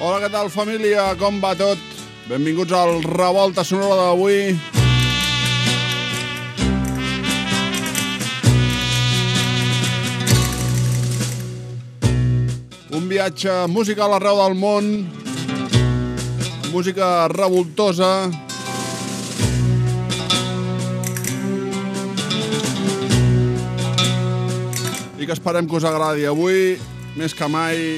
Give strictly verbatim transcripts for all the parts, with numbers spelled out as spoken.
Hola, què tal, família? Com va tot? Benvinguts al Revolta Sonora d'avui. Un viatge musical arreu del món, música revoltosa, i que esperem que us agradi. Avui, més que mai,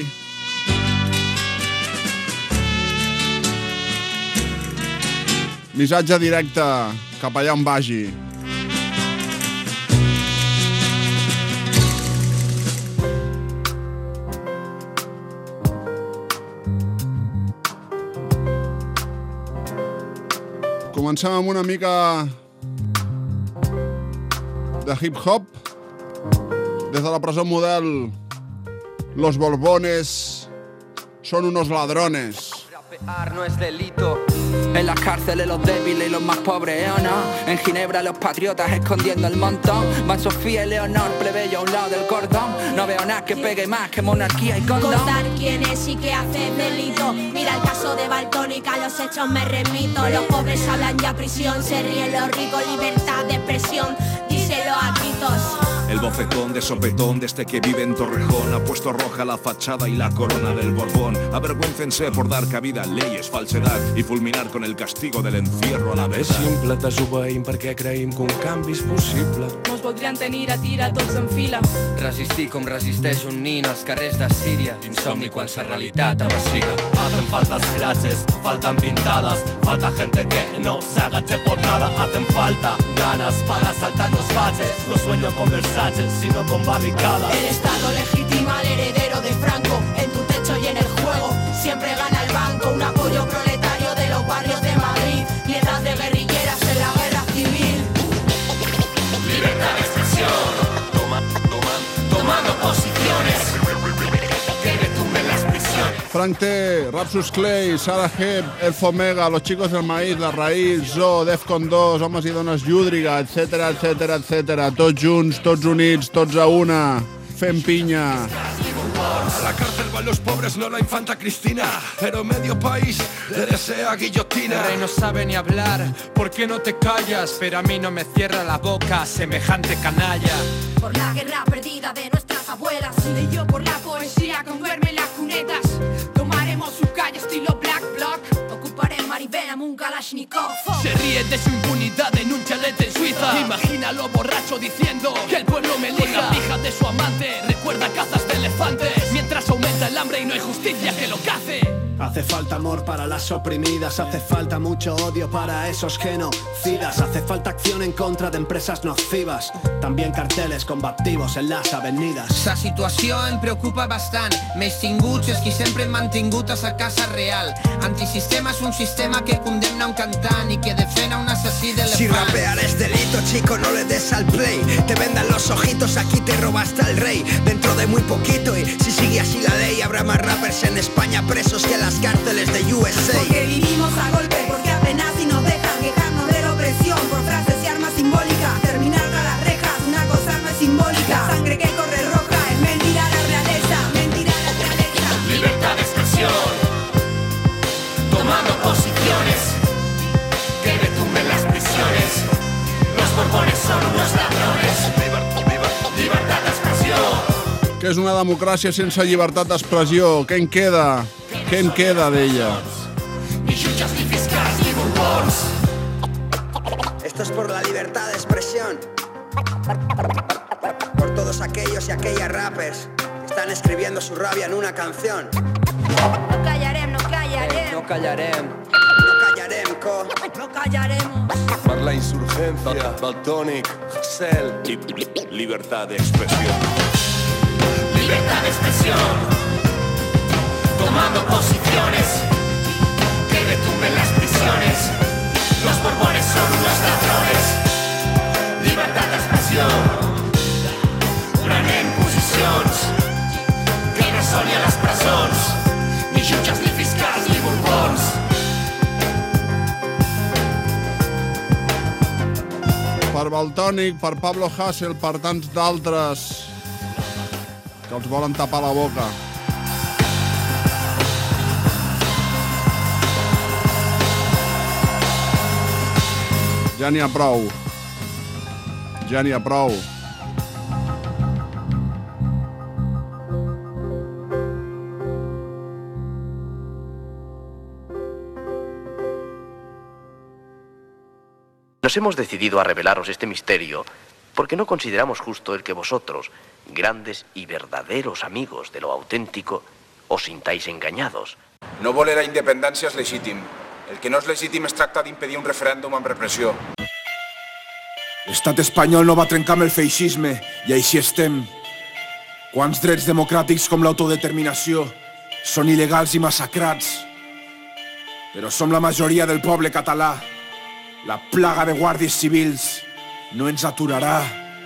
missatge directe cap allà on vagi. Comencem amb una mica de hip-hop. Des de la presó model, los Borbones son unos ladrones. Rapear no es delito. En las cárceles los débiles y los más pobres, ¿o no? En Ginebra los patriotas escondiendo el montón. Van Sofía y Leonor, plebeyo a un lado del cordón. No veo nada que pegue más que monarquía y condón. Contar quién es y qué hace delito. Mira el caso de Valtónica, los hechos me remito. Los pobres hablan ya prisión, se ríen los ricos, libertad de expresión. Díselo a gritos. El bofetón de sopetón de este que vive en Torrejón ha puesto roja la fachada y la corona del Borbón. Avergüéncense por dar cabida a leyes, falsedad y fulminar con el castigo del encierro a la vez. És simple, desobeïm perquè creïm que un canvi és possible. Mos voldrien tenir a tira tots en fila. Resistir com resisteix un nin als carrers de Síria. Insomni quan la realitat avasila. Hacen falta frases, faltan pintadas. Falta gente que no se agache por nada. Hacen falta ganas para saltar los baches. No sueño con Versace, sino con barricadas. El Estado legitima al heredero de Franco. En tu techo y en el juego siempre gana el banco. Un apoyo proletario de los barrios de Madrid. Piezas de guerrilleras en la guerra civil. Libertad de expresión. Toma, toma, tomando posiciones. Que retumben las prisiones. Frank T, Rapsus Clay, Sarah Hebb, Elf Omega, Los Chicos del Maíz, La Raïl, Zoo, Defcon dos, Homes i Dones Llúdriga, etcètera, etcètera, etcètera. Tots junts, tots units, tots a una, fent pinya. A la cárcel van los pobres, no la infanta Cristina, pero medio país le desea guillotina. El rey no sabe ni hablar, ¿por qué no te callas? Pero a mí no me cierra la boca semejante canalla. Por la guerra perdida de nuestras abuelas. Y yo por la poesía con duerme en las cunetas. Tomaremos su calle estilo Black Bloc. Ocuparé Maribel un Kalashnikov. Se ríe de su impunidad en un chalet en Suiza. Imagínalo borracho diciendo que el pueblo me elija. Con la pija de su amante recuerda cazas de elefantes. Mientras aumenta el hambre y no hay justicia que lo cace. Hace falta amor para las oprimidas, hace falta mucho odio para esos genocidas, hace falta acción en contra de empresas nocivas, también carteles combativos en las avenidas. La situació em preocupa bastant, més tinguts és qui sempre hem mantingut a sa casa real. Antisistema és un sistema que condemna un cantant i que defena un assassí d'elefant. Si rapear es delito, chico, no le des al play. Te vendan los ojitos, aquí te robaste al rey. Dentro de muy poquito, y si sigue así la ley, habrá más rappers en España presos que las cárceles de U S A. Porque vivimos a golpe, porque apenas y nos dejan quejarnos de la opresión. Por frases y armas simbólicas, terminar tras las rejas, una cosa no es simbólica. Sangre que corre roja, es mentira la realeza, mentira la realeza. Libertad de expresión. Tomando posiciones. Que retumben las prisiones. Los Borbones son unos ladrones. Libertad de expresión. Què és una democràcia sense llibertat d'expressió? Què en queda? Què en queda d'ella? Ni jutges, ni fiscals, ni borbons. Esto es por la libertad de expresión. Por todos aquellos y aquellas rappers que están escribiendo su rabia en una canción. No callarem, no callarem, No callarem. No callarem, co. no callaremos. Per la insurgència, Valtònic, Cel. Libertad de expresión. Libertad de expresión. Tomando posiciones. Que retumben las prisiones. Los Borbones son unos ladrones. Libertad de expresión. Prenem posicions. Que no són ni a les presons. Ni jutges, ni fiscals, ni borbons. Per Valtònic, per Pablo Hasél, per tants d'altres que els volen tapar la boca. Ja n'hi ha prou. Ja n'hi ha prou. Nos hemos decidido a revelaros este misterio porque no consideramos justo el que vosotros, grandes y verdaderos amigos de lo auténtico, os sintáis engañados. No voler la independència és legítim. El que no és legítim es tracta d'impedir un referèndum amb repressió. L'estat espanyol no va trencar amb el feixisme i així estem. Quants drets democràtics com l'autodeterminació són il·legals i massacrats. Però som la majoria del poble català. La plaga de guàrdies civils no ens aturarà.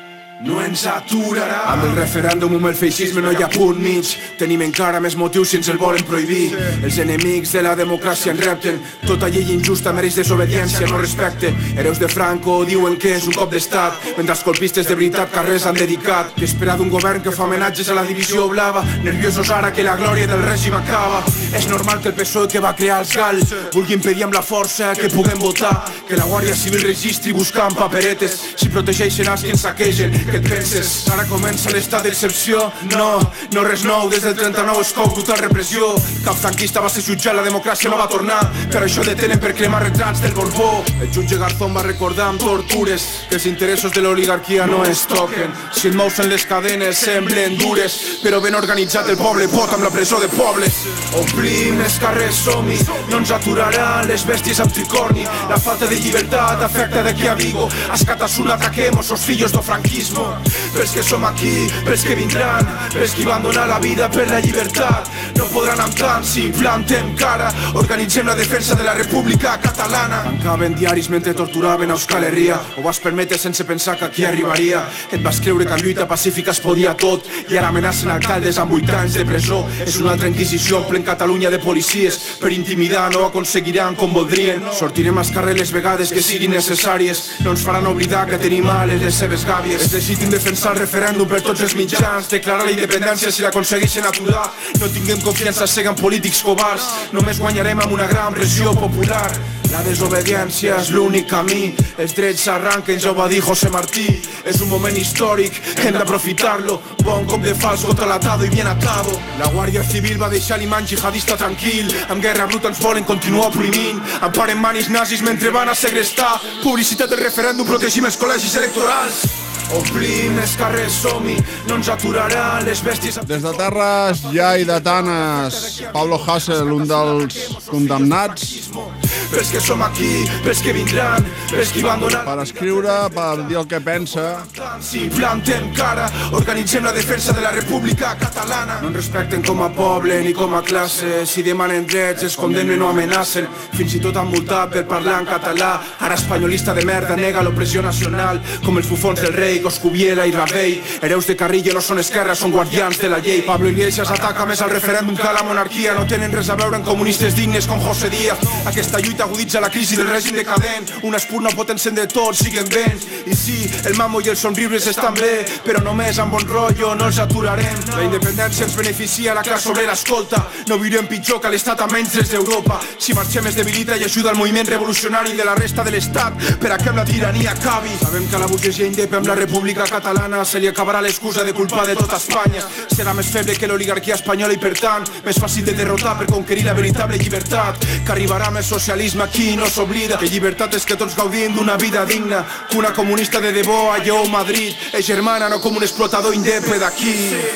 No ens aturarà. Amb el referèndum, amb el feixisme no hi ha punt mig. Tenim encara més motius si ens el volen prohibir. Els enemics de la democràcia en repten. Tota llei injusta mereix desobediència, no respecte. Hereus de Franco diuen que és un cop d'estat, mentre els colpistes de veritat carrers han dedicat. Que esperar d'un govern que fa homenatges a la divisió blava, nerviosos ara que la glòria del règim acaba. És normal que el P S O E que va crear els G A L vulgui impedir amb la força que puguem votar, que la Guàrdia Civil registri buscant paperetes si protegeixen els que ens saquegen. Què et penses? Ara comença l'estat d'excepció? No, no res nou, des del trenta-nou es cou total repressió. Cap franquista va ser jutjat, la democràcia no va tornar, per això detenen per cremar retrats del Borbó. El jutge Garzón va recordar amb tortures que els interessos de l'oligarquia no es toquen. Si et mous en les cadenes semblen dures, però ben organitzat el poble pot amb la presó de pobles. Omplim els carrers, som-hi, no ens aturaran les bèsties amb tricorni. La falta de llibertat afecta d'aquí a Vigo. A Escatasuna ataquemos os fillos do franquismo. Pels que som aquí, pels que vindran, pels que van donar la vida per la llibertat. No podran amb tant si plantem cara. Organitzem la defensa de la República Catalana. Tancaven diaris mentre torturaven a Euskal Herria. Ho vas permetre sense pensar que aquí arribaria. Et vas creure que amb lluita pacífica es podia tot i ara amenacen alcaldes amb vuit anys de presó. És una altra inquisició en plen Catalunya de policies. Per intimidar no aconseguiran com voldrien. Sortirem als carrers les vegades que siguin necessàries. No ens faran oblidar que tenim males les seves gàbies. És legítim defensar el referèndum per tots els mitjans, declarar la independència si l'aconsegueixen aturar. No tinguem confiança cega en polítics covards, només guanyarem amb una gran pressió popular. La desobediència és l'únic camí, els drets s'arranquen, ja ho va dir José Martí. És un moment històric, hem d'aprofitar-lo. Bon cop de fals contra l'atado i bien atado. La Guàrdia Civil va deixar l'imant jihadista tranquil. Amb guerra bruta ens volen continuar oprimint. Emparen manis nazis mentre van a segrestar. Publicitat del referèndum, protegim els col·legis electorals. Omplim els carrers, som-hi, no ens aturaran les bèsties. Des de terres lleidatanes, Pablo Hasél, un dels condemnats pels que som aquí, pels que vindran, pels que van donar per escriure, per dir el que pensa. Si plantem cara, organitzem la defensa de la República Catalana. No ens respecten com a poble ni com a classe. Si demanen drets, es condemnen o amenacen. Fins i tot han multat per parlar en català. Ara espanyolista de merda nega l'opressió nacional, com els bufons del rei Coscubiela i Rabell. Hereus de Carrillo no són esquerra, són guardians de la llei. Pablo Iglesias ataca més al referèndum que a la monarquia. No tenen res a veure amb comunistes dignes com José Díaz. Aquesta lluita aguditza la crisi del règim decadent. Un espurna pot encendre tot, siguen vents. I sí, el mamo i els somriures estan bé, però només amb bon rotllo no els aturarem. La independència ens beneficia, la classe obrera escolta. No viurem pitjor que l'estat a menys des d'Europa. Si marxem es debilita i ajuda el moviment revolucionari de la resta de l'estat per a que amb la tirania acabi. Sabem que la burgesia indep amb la República Catalana se li acabarà l'excusa de culpar de tota Espanya. Serà més feble que l'oligarquia espanyola i per tant més fàcil de derrotar per conquerir la veritable llibertat. Que arribarà més socialisme aquí no s'oblida que llibertat és que tots gaudim d'una vida digna, que una comunista de debò a Lleó Madrid és germana, no com un explotador indepe d'aquí.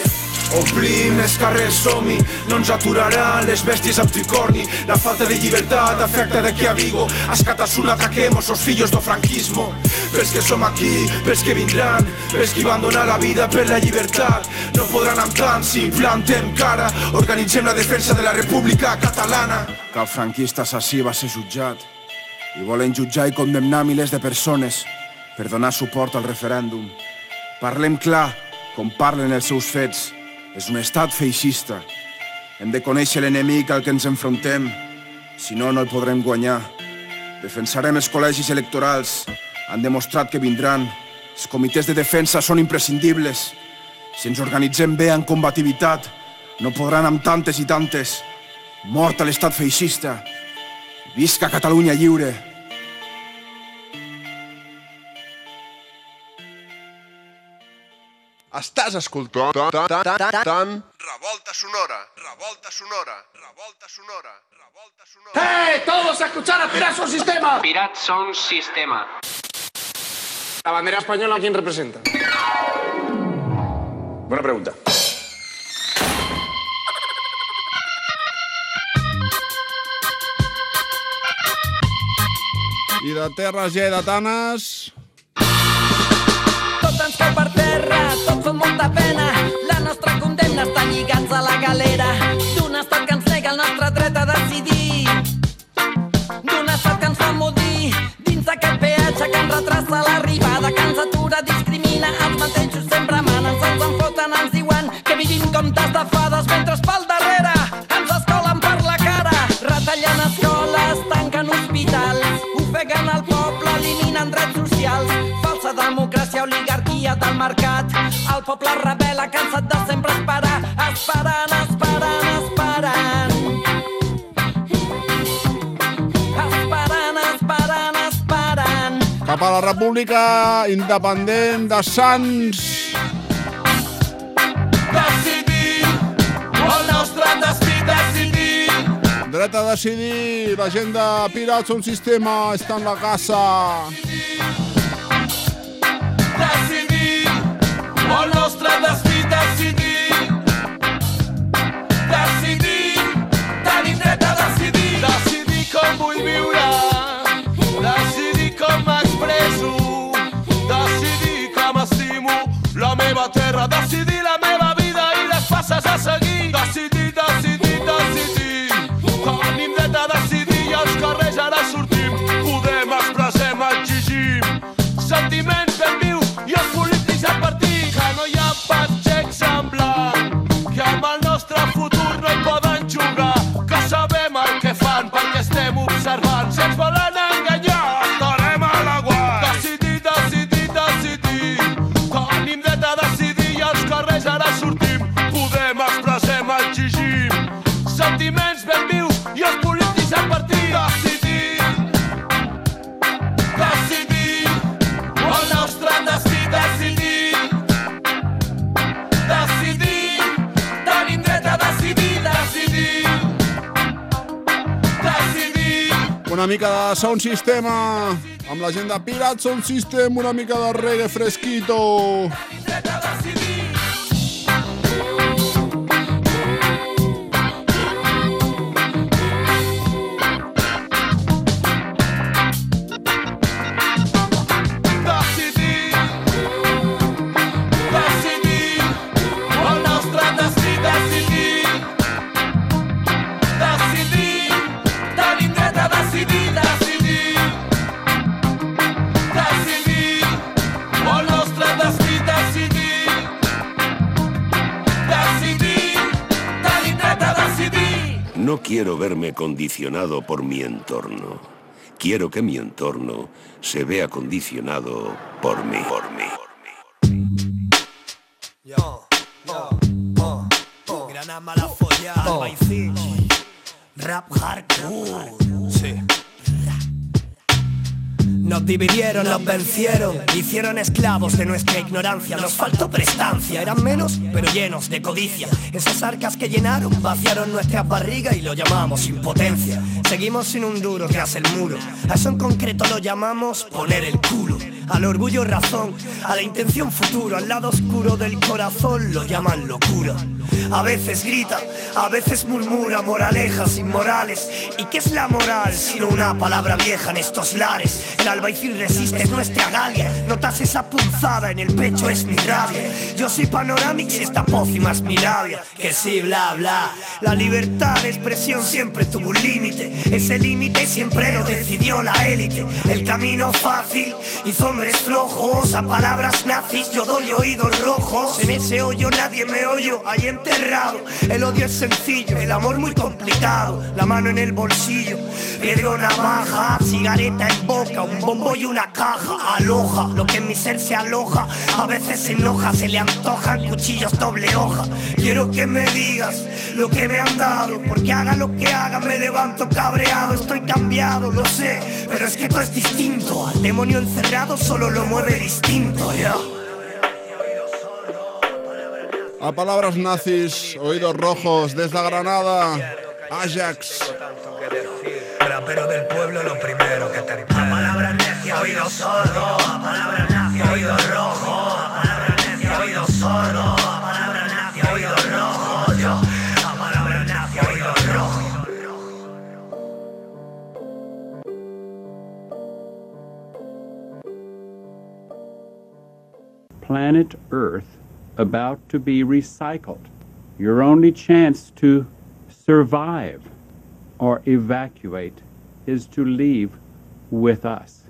Omplim els carrers, som-hi, no ens aturaran les bèsties amb tricorni. La falta de llibertat afecta d'aquí a Vigo. A Escatasuna ataquemos os fillos do franquismo. Pels que som aquí, pels que vindran, pels que van donar la vida per la llibertat. No podran amb tant si plantem cara. Organitzem la defensa de la República Catalana. Cap franquista assassí va ser jutjat i volen jutjar i condemnar milers de persones per donar suport al referèndum. Parlem clar, com parlen els seus fets. És un estat feixista. Hem de conèixer l'enemic al que ens enfrontem, si no, no el podrem guanyar. Defensarem els col·legis electorals. Han demostrat que vindran. Els comitès de defensa són imprescindibles. Si ens organitzem bé en combativitat, no podran amb tantes i tantes. Mort a l'estat feixista. Visca Catalunya lliure. Estàs escoltant Revolta Sonora, Revolta Sonora, Revolta Sonora, Revolta Sonora. ¡Hey! ¡Todos a escuchar a Pirat Sound Sistema! Pirat Sound Sistema. ¿La bandera española quién representa? Buena pregunta. I de terres lleidatanes... Tot ens cau per terra, tot fa molta pena. La nostra condemna està lligats a la galera d'un estat que ens nega el nostre dret a decidir, d'un estat que ens fa mudir dins d'aquest peatge que ens retrasa l'arribada, que ens atura, discrimina, els mateixos sempre manen, se'ns en foten, ens diuen que vivim com tas de fades mentre pel darrere ens escolen per la cara, retallant escoles, tanquen hospitals, ofeguen el poble, eliminen drets socials, falsa democràcia, oligarquia del mercat. El poble es rebel·la, cansat de sempre esperar, esperant, esperant, esperant. Esperant, esperant, esperant. Cap a la República Independent de Sants. Decidir, el nostre destí, decidir. Dret a decidir, la gent de Pirat Sound Sistema està en la casa. Decidir, el nostre destí, decidir. Decidir, tenim dret a decidir. Decidir com vull viure, decidir com m'expresso, decidir com estimo la meva terra, decidir la meva vida i les passes a seguir. Decidir, decidir, decidir. Tenim dret a decidir i als carrers ara sortim. Podem, expressem, exigim sentiments ben vius i els polítics a partir. Que no hi ha pas xecs en blanc, que amb el nostre futur no hi poden jugar, que sabem el que fan perquè estem observant. Si ens volen enganyar, estarem a l'aguant. Decidir, decidir, decidir. Tenim dret a decidir i als carrers ara sortim. Podem, expressem, exigim sentiments ben vius i els polítics a partir. Decidir, decidir, el nostre destí, decidir. Decidir, tenim dret a decidir, decidir. Decidir. Una mica de Sound Sistema amb la gent de Pirat Sound System, una mica de reggae fresquito. Dret a decidir. No quiero verme condicionado por mi entorno. Quiero que mi entorno se vea condicionado por mí. Por mí. Yo, yo, oh, oh. Granada mala folla, Albaicín. Rap hardcore. Sí. Nos dividieron, nos vencieron, hicieron esclavos de nuestra ignorancia. Nos faltó prestancia, eran menos pero llenos de codicia. Esas arcas que llenaron vaciaron nuestras barrigas y lo llamamos impotencia. Seguimos sin un duro tras el muro, a eso en concreto lo llamamos poner el culo. Al orgullo razón, a la intención futuro, al lado oscuro del corazón lo llaman locura. A veces grita, a veces murmura moralejas inmorales. ¿Y qué es la moral? Sino una palabra vieja en estos lares. El Albaicín resiste, es nuestra galia. Notas esa punzada en el pecho, es mi rabia. Yo soy Panoramix y esta pócima es mi labia. Que sí, bla, bla. La libertad de expresión siempre tuvo un límite. Ese límite siempre lo decidió la élite. El camino fácil hizo hombres flojos, a palabras nazis yo doy oídos rojos. En ese hoyo nadie me oyó, ahí enterrado. El odio es sencillo, el amor muy complicado. La mano en el bolsillo, piedra navaja, cigareta en boca, un bombo y una caja. Aloja, lo que en mi ser se aloja. A veces se enoja, se le antojan cuchillos doble hoja. Quiero que me digas lo que me han dado, porque haga lo que haga me levanto cabreado. Estoy cambiado, lo sé, pero es que todo es distinto. Al demonio encerrado solo lo mueve distinto, ya. A palabras nazis, oídos rojos, desde Granada, Ajax. Rapero del pueblo, lo primero que te A palabras necias, oídos sordos. A palabras necias, oídos rojos. A palabras necias, oídos sordos. A palabras necias, oídos rojos. Yo, a palabras necias, oídos rojos. Planet Earth about to be recycled. Your only chance to survive or evacuate is to leave with us.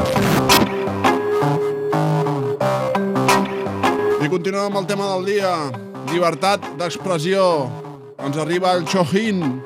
I continuem amb el tema del dia. Llibertat d'expressió. Ens arriba el Chojín.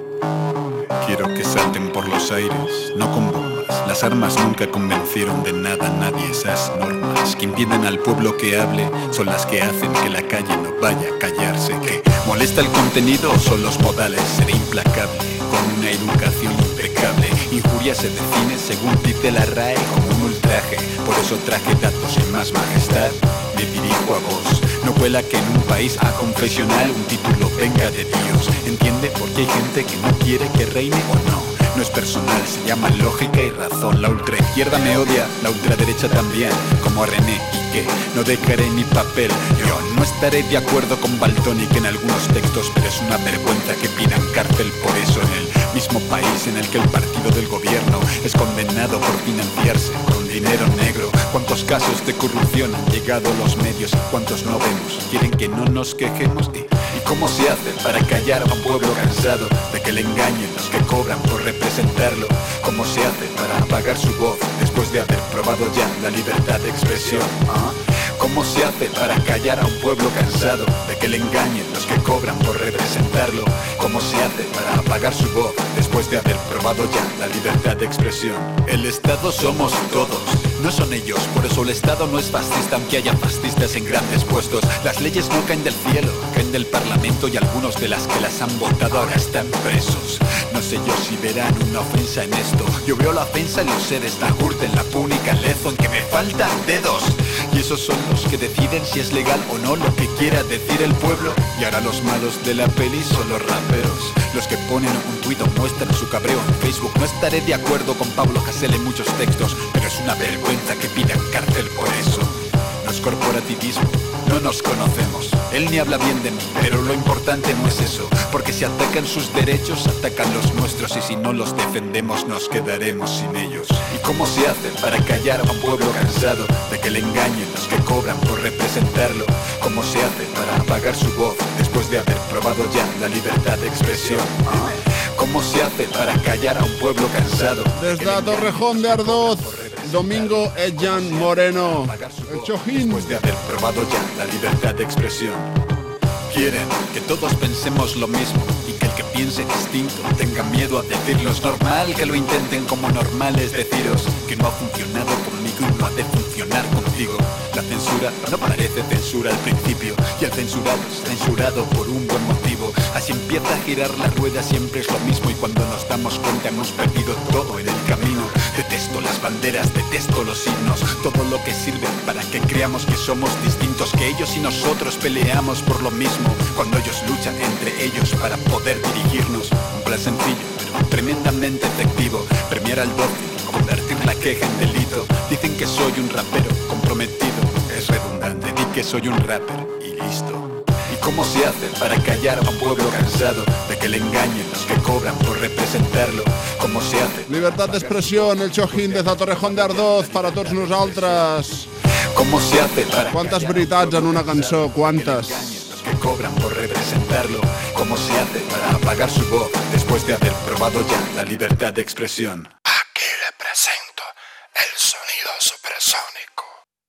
Quiero que salten por los aires, no con bombas. Las armas nunca convencieron de nada a nadie. Esas normas que impiden al pueblo que hable son las que hacen que la calle no vaya a callarse. Que molesta el contenido o son los modales. Seré implacable con una educación impecable. Injurias se define según dice la R A E como un ultraje. Por eso traje datos en más majestad. Me dirijo a vos. No cuela que en un país aconfesional un título venga de Dios. ¿Entiende? Porque hay gente que no quiere que reine o no. No es personal, se llama lógica y razón. La ultraizquierda me odia, la ultraderecha también. Como a René y que no dejaré mi papel. Yo no estaré de acuerdo con Baltonic en algunos textos, pero es una vergüenza que pidan cárcel por eso en el mismo país en el que el partido del gobierno es condenado por financiarse con dinero negro. ¿Cuántos casos de corrupción han llegado a los medios y cuántos no vemos? ¿Quieren que no nos quejemos? ¿Y, y cómo se hace para callar a un pueblo cansado de que le engañen los que cobran por representarlo? ¿Cómo se hace para apagar su voz después de haber probado ya la libertad de expresión? ¿Ah? ¿Cómo se hace para callar a un pueblo cansado de que le engañen los que cobran por representarlo? ¿Cómo se hace para apagar su voz después de haber probado ya la libertad de expresión? El Estado somos todos, no son ellos. Por eso el Estado no es fascista, aunque haya fascistas en grandes puestos. Las leyes no caen del cielo, caen del Parlamento y algunos de las que las han votado ahora están presos. No sé yo si verán una ofensa en esto. Yo veo la ofensa en los seres, la Gürtel, en la púnica, en Lezo, en que me faltan dedos. Y esos son los que deciden si es legal o no lo que quiera decir el pueblo. Y ahora los malos de la peli son los raperos, los que ponen un tuit o muestran su cabreo en Facebook. No estaré de acuerdo con Pablo Hasél en muchos textos, pero es una vergüenza que pidan cárcel por eso. No es corporativismo, no nos conocemos. Él ni habla bien de mí, pero lo importante no es eso. Porque si atacan sus derechos, atacan los nuestros. Y si no los defendemos, nos quedaremos sin ellos. ¿Y cómo se hace para callar a un pueblo cansado de que le engañen los que cobran por representarlo? ¿Cómo se hace para apagar su voz después de haber probado ya la libertad de expresión? ¿Ah? ¿Cómo se hace para callar a un pueblo cansado? Desde la Torrejón de Ardoz, Domingo Edjan Moreno, el Chojín. Después de haber probado ya la libertad de expresión. Quieren que todos pensemos lo mismo y que el que piense distinto tenga miedo a decirlo. Es normal que lo intenten, como normal es deciros que no ha funcionado conmigo y no ha de funcionar contigo. La censura no parece censura al principio y el censurado es censurado por un buen motivo. Así empieza a girar la rueda, siempre es lo mismo y cuando nos damos cuenta hemos perdido todo en el camino. Detesto las banderas, detesto los himnos, todo lo que sirve para que creamos que somos distintos, que ellos y nosotros peleamos por lo mismo, cuando ellos luchan entre ellos para poder dirigirnos. Un plan sencillo, pero tremendamente efectivo, premiar al dócil, convertir la queja en delito. Dicen que soy un rapero comprometido, es redundante, di que soy un rapper y listo. ¿Y cómo se hace para callar a un pueblo cansado de que le engañen los que cobran por representarlo? ¿Cómo se hace? Libertad d'expressió en el Chojín des de Torrejón de Ardoz per a tots nosaltres. ¿Cómo se hace para Quantes veritats en una cançó? Quantes? Los que cobran por representarlo. ¿Cómo se hace para apagar su voz después de haber probado ya la libertad de expresión? Aquí le presento el sonido supersónico.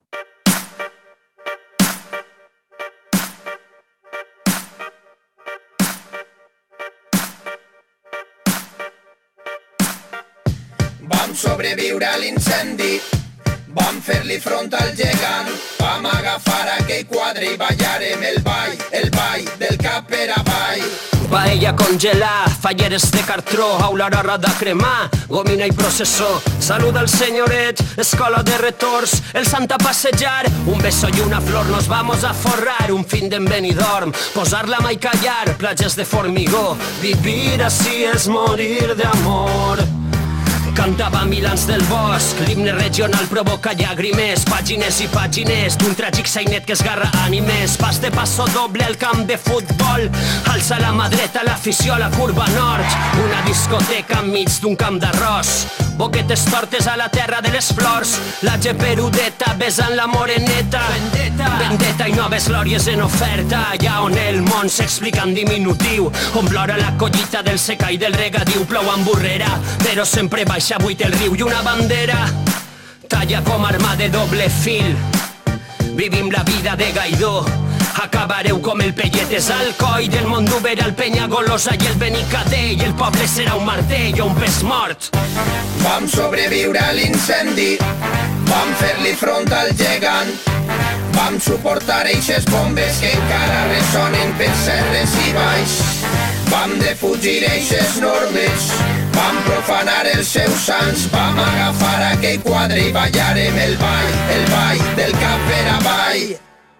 Vam sobreviure a l'incendi, vam fer-li front al gegant, vam agafar aquell quadre i ballarem el ball, el ball del cap per avall. paella congelar, falleres de cartró, aulorora de cremar, gomina i processó. Saluda al senyoret, escola de retors, el sant a passejar, un beso y una flor, nos vamos a forrar, un fin d'en Benidorm, posar la mà i callar, platges de formigó, vivir así es morir de amor. Cantava Milans del Bosc, l'himne regional provoca llàgrimes, pàgines i pàgines d'un tràgic sainet que esgarra ànimes. Pas de passo doble al camp de futbol, alça la mà dreta l'afició a la curva nord, una discoteca enmig d'un camp d'arròs, boquetes tortes a la terra de les flors, la geperudeta besant la moreneta, vendetta, vendetta i noves glòries en oferta, allà on el món s'explica en diminutiu, on plora la collita del secà i del regadiu, plou amb burrera, però sempre baixa buit el riu i una bandera talla com arma de doble fil. Vivim la vida de Gaidó, acabareu com el Pelletes al coll del Mondúber al Penyagolosa i el Benicadell, i el poble serà un martell o un pes mort. Vam sobreviure a l'incendi, vam fer-li front al gegant, vam suportar eixes bombes que encara ressonen per serres i baix, vam defugir eixes normes, vam profanar els seus sants, vam agafar aquell quadre i ballarem el ball, el ball del cap per avall.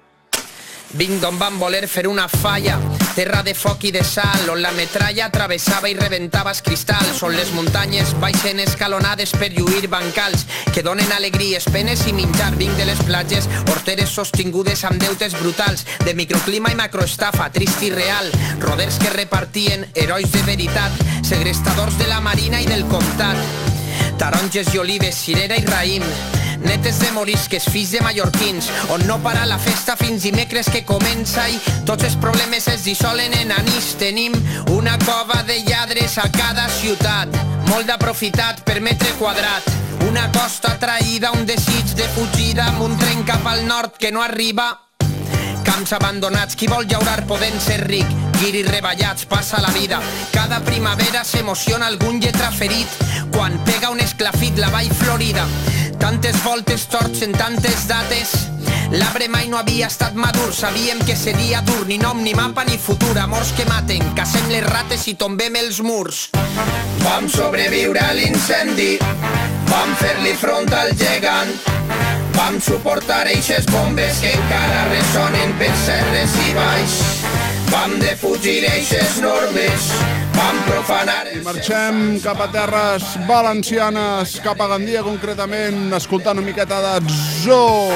Vinc d'on van voler fer una falla, terra de foc i de sal, on la metralla travessava i reventava els cristalls, on les muntanyes baixen escalonades per lluir bancals que donen alegries, penes i menjar. Vinc de les platges horteres sostingudes amb deutes brutals, de microclima i macroestafa, trist i real, roders que repartien herois de veritat, segrestadors de la marina i del comtat, taronges i olives, cirera i raïm, netes de morisques, fills de mallorquins, on no para la festa fins dimecres que comença i tots els problemes es dissolen en anís. Tenim una cova de lladres a cada ciutat, molt d'aprofitat per metre quadrat, una costa traïda, un desig de fugida amb un tren cap al nord que no arriba, camps abandonats, qui vol llaurar podent ser ric, guiris reballats, passa la vida, cada primavera s'emociona algun lletra ferit, quan pega un esclafit la vall florida, tantes voltes torts en tantes dates, l'arbre mai no havia estat madur, sabíem que seria dur, ni nom, ni mapa, ni futur, amors que maten, cacem les rates i tombem els murs. Vam sobreviure a l'incendi, vam fer-li front al gegant, vam suportar eixes bombes que encara ressonen per serres i baix, vam defugir eixes normes, vam profanar... I marxem cap a terres valencianes, cap a Gandia concretament, escoltant una miqueta de Zoo.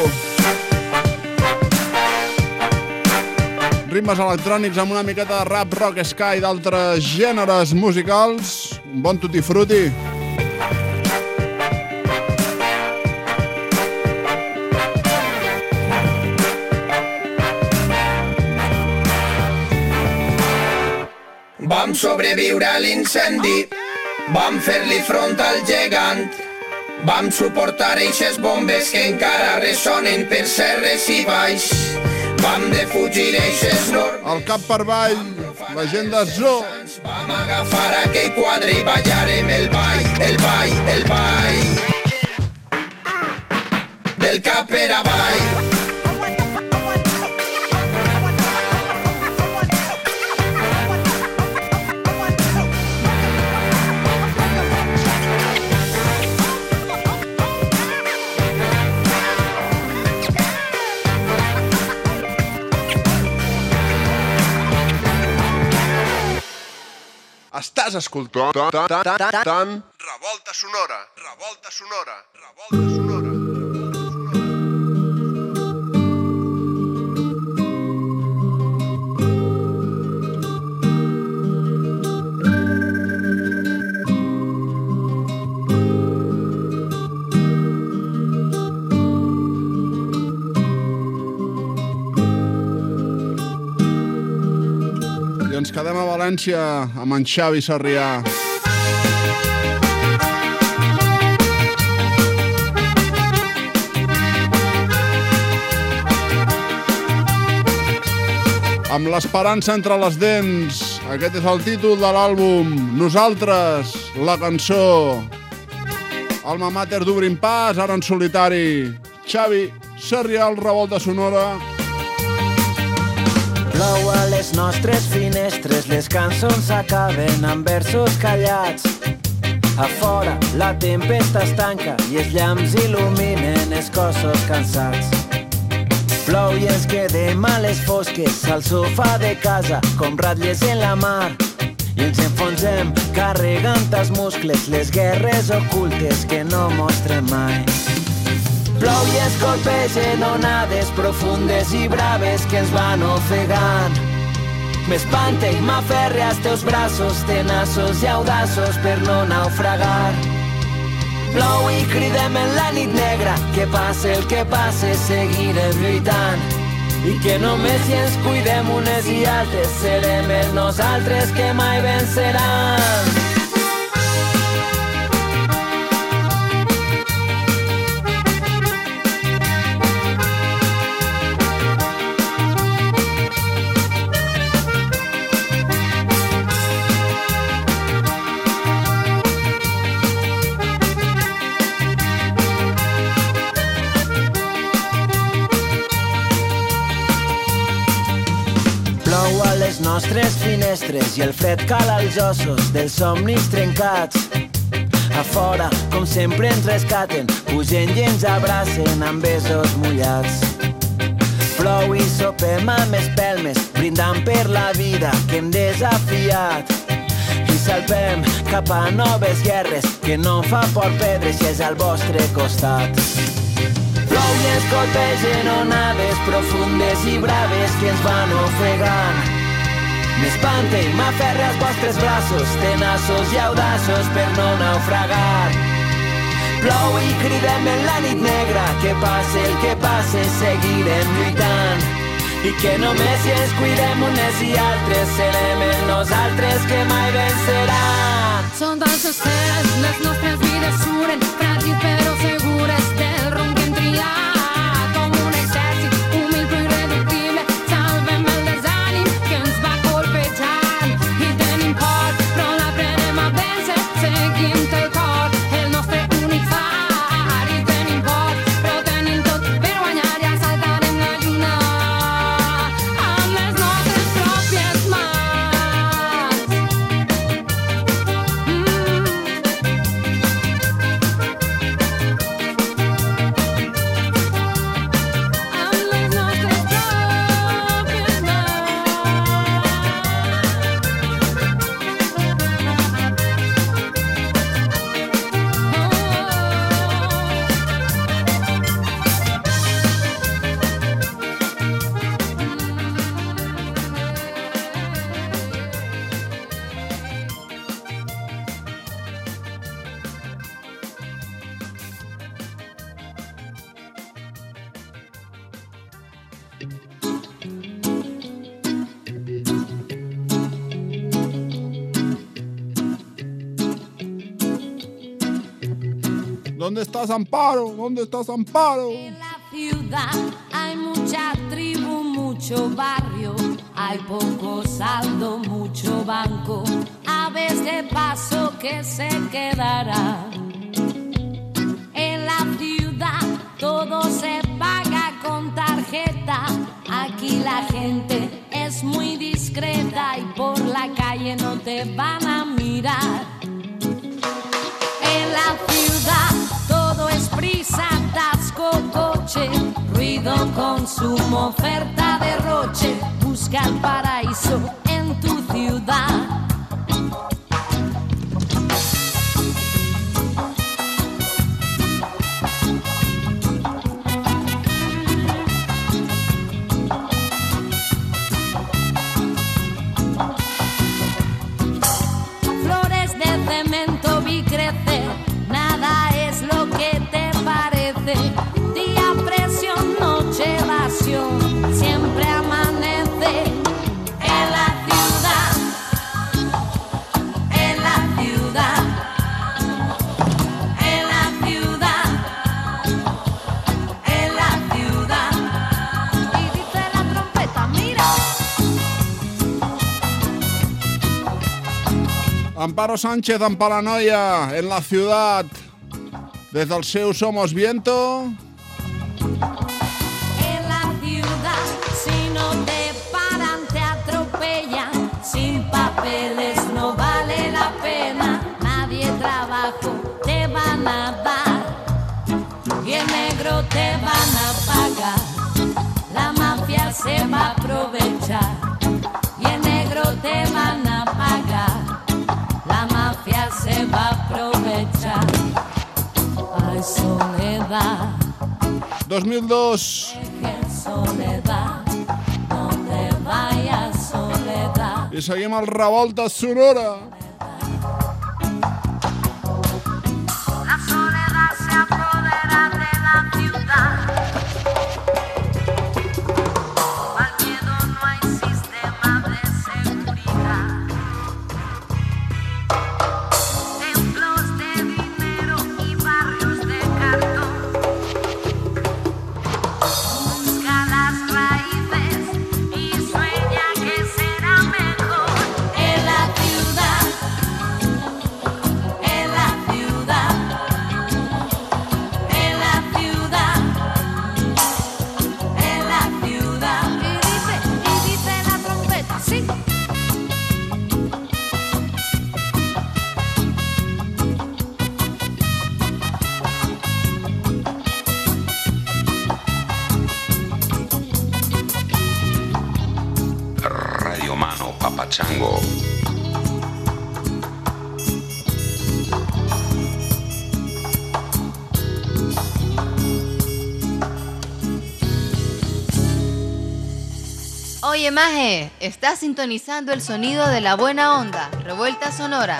Ritmes electrònics amb una miqueta de rap, rock, ska i d'altres gèneres musicals. Un bon tutti frutti. Vam sobreviure a l'incendi, vam fer-li front al gegant, vam suportar eixes bombes que encara ressonen per serres i baix, vam defugir eixes normes... El cap per avall, la gent de Zoo. Vam agafar aquell quadre i ballarem el ball, el ball, el ball del cap per avall. Estàs escoltant Revolta Sonora, Revolta Sonora, Revolta Sonora. I ens quedem a València amb en Xavi Sarrià. Amb l'esperança entre les dents. Aquest és el títol de l'àlbum. Nosaltres, la cançó. Alma mater d'Obrim Pas, ara en solitari. Xavi Sarrià, el Revolta Sonora. Plou a les nostres finestres, les cançons s'acaben amb versos callats. A fora la tempesta es tanca i els llamps il·luminen els cossos cansats. Plou i ens quedem a les fosques al sofà de casa com ratlles en la mar i ens enfonsem carregant els muscles les guerres ocultes que no mostrem mai. Plou i ens colpegen onades profundes i braves que ens van ofegant. M'espante i m'aferre als teus braços tenaços i audaços per no naufragar. Plou i cridem en la nit negra que passe el que passe seguirem lluitant i que només si ens cuidem unes i altres serem els nosaltres que mai venceran. Nostres finestres i el fred cala als ossos dels somnis trencats. A fora, com sempre, ens rescaten, pugen i ens abracen amb besos mullats. Plou i sopem amb espelmes, brindant per la vida que hem desafiat. I salpem cap a noves guerres, que no fa por perdre si és al vostre costat. Plou i ens colpegen onades profundes i braves que ens van ofegant. M'espante i m'aferre als vostres braços tenaços i audaços per no naufragar. Plou i cridem en la nit negra que passe el que passe seguirem lluitant i que només si ens cuidem unes i altres serem els nosaltres que mai venceran. Són tants estels, les nostres vides suren fràgils però segures del rumb que hem triat. Com un exèrcit humil però irreductible salvem el desànim que ens va i tenim por, però l'aprenem a vèncer, seguim el cor, el nostre únic far. I tenim por, però tenim tot per guanyar i saltarem la lluna amb les nostres pròpies mans. Amb les nostres pròpies mans. ¿Dónde estás, Amparo? ¿Dónde estás, Amparo? En la ciudad hay mucha tribu, mucho barrio, hay poco saldo, mucho banco, aves de paso que se quedarán. En la ciudad todo se paga con tarjeta, aquí la gente es muy discreta y por la calle no te van a mirar. En la ciudad todo es prisa, atasco, coche, ruido, consumo, oferta, derroche. Busca el paraíso en tu ciudad. Flores de cemento vi crecer, nada es lo que te parece. Día presión, noche evasión, siempre amanece. En la ciudad, en la ciudad, en la ciudad, en la ciudad. Y dice la trompeta, mira. Amparo Sánchez en Paranoia, en la ciudad. Des del seu Somos Viento. En la ciudad, si no te paran papeles no vale la pena, nadie trabajo te van a dar y en negro te van a pagar. La mafia se va a aprovechar y en negro te van a pagar. La mafia se va a aprovechar. Ay, soledad. dos mil dos. Soledad, no te vayas, soledad. I seguim al Revolta Sonora. La soledad se apodera de la ciudad. Al miedo no hay sistema de seguridad. Templos de dinero y barrios de cartón. Busca las raíces y sueña que será mejor. En la ciudad, en la ciudad, en la ciudad, en la ciudad. Y dice, y dice la trompeta, sí. Radio Mano Papachango. Oye, Maje, estás sintonizando el sonido de la buena onda, Revuelta Sonora.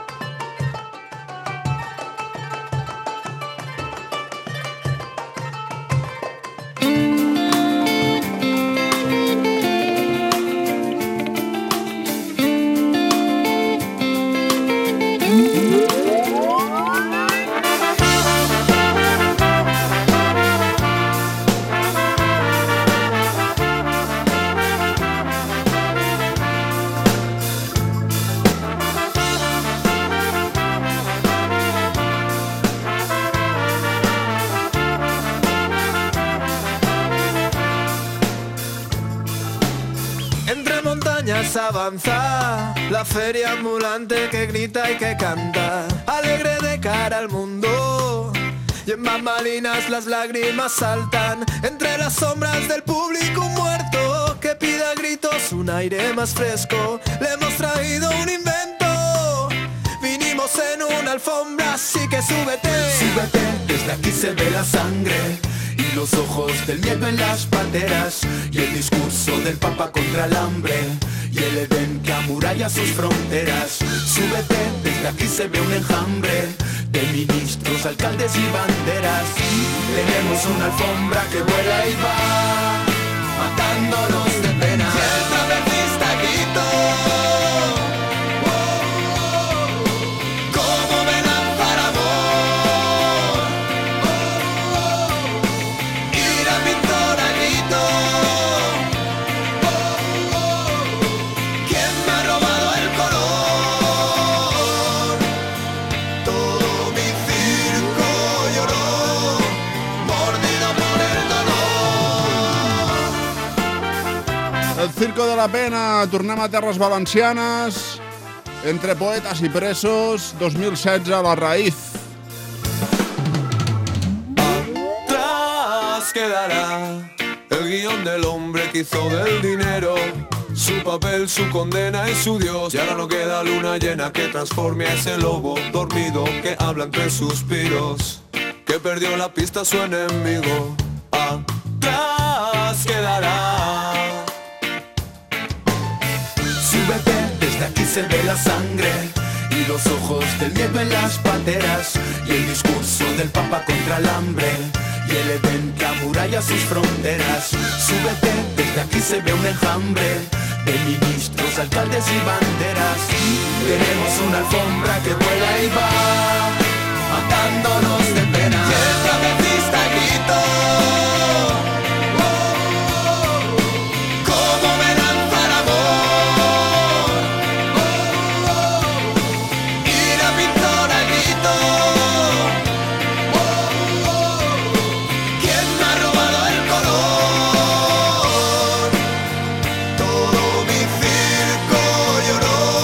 Entre montañas avanza la feria ambulante que grita y que canta, alegre de cara al mundo. Y en bambalinas las lágrimas saltan entre las sombras del público muerto que pide a gritos un aire más fresco. Le hemos traído un invento, vinimos en una alfombra, así que súbete. Súbete, desde aquí se ve la sangre y los ojos del miedo en las pateras y el discurso del Papa contra el hambre y el Edén que amuralla sus fronteras. Súbete, desde aquí se ve un enjambre de ministros, alcaldes y banderas. Tenemos una alfombra que vuela y va matándonos de pena. Y el trapecista gritó, ¿cómo me lanzar amor? Y la pintora gritó, ¿quién me ha robado el color? Todo mi circo lloró, mordido por el dolor. El Circo de la Pena, tornem a terres valencianes, entre poetas y presos, dos mil setze, La Raíz. Atrás quedará el guión del hombre que hizo del dinero su papel, su condena y su Dios. Y ahora no queda luna llena que transforme a ese lobo dormido que habla entre suspiros, que perdió la pista a su enemigo. Atrás quedará. Súbete, desde aquí se ve la sangre y los ojos del miedo en las pateras y el discurso del Papa contra el hambre y el Edén que amuralla sus fronteras. Súbete, desde aquí se ve un enjambre de ministros, alcaldes y banderas. Tenemos una alfombra que vuela y va matándonos de pena. Y el trapecista gritó, ¿cómo me lanzar amor? Y la pintora gritó, ¿quién me ha robado el color? Todo mi circo lloró,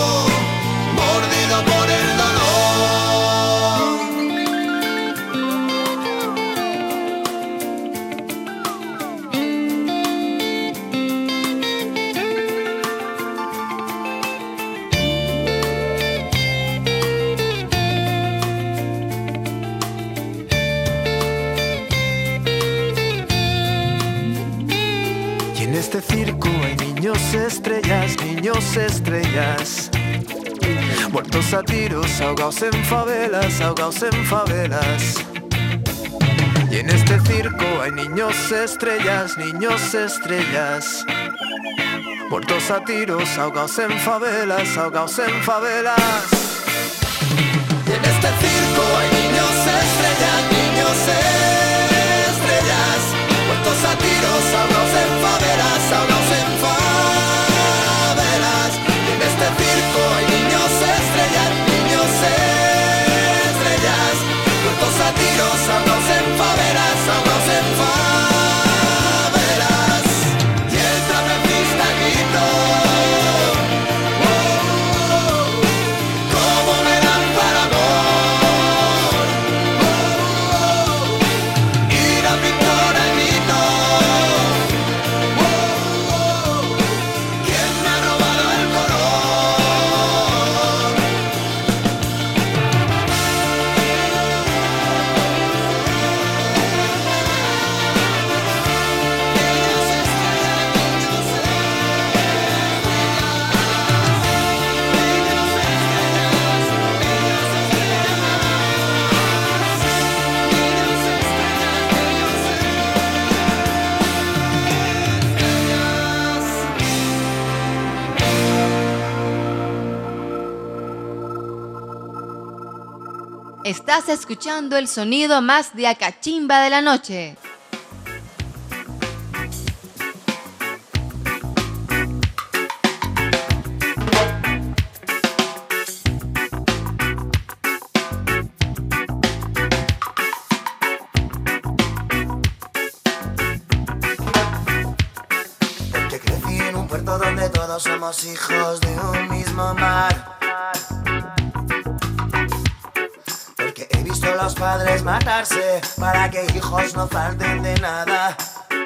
estrellas, niños estrellas. Muertos a tiros, ahogados en favelas, ahogados en favelas. Y en este circo hay niños estrellas, niños estrellas. Muertos a tiros, ahogados en favelas, ahogados en favelas. Y en este circo hay niños estrellas, niños estrellas. Muertos a tiros, ahogados en favelas, ahogados en favelas. Y en este circo hay niños estrellas, niños estrellas. Muertos a tiros, ahogados en favelas, ahogados en favelas. Y el trapecista gritó: oh, oh, oh, cómo me dan para amor. Oh, oh, oh. Y la pintora gritó: oh, oh, oh, ¿quién me ha robado el color? Estás escuchando el sonido más de acachimba de la noche. Porque crecí en un puerto donde todos somos hijos de un mismo mar. Porque he visto a los padres matarse para que hijos no falten de nada.